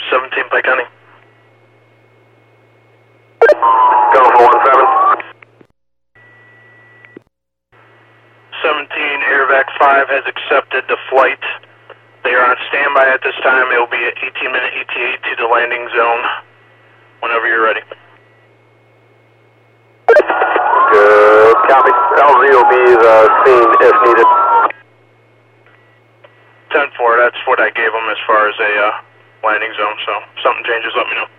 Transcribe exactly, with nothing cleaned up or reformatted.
seventeen Pike County. Go for one seven. seventeen Airvac five has accepted the flight. They are on standby at this time. It will be an eighteen minute E T A to the landing zone whenever you're ready. Good copy. L Z will be the scene if needed. ten four, that's what I gave them as far as a uh, landing zone, so if something changes, let me know.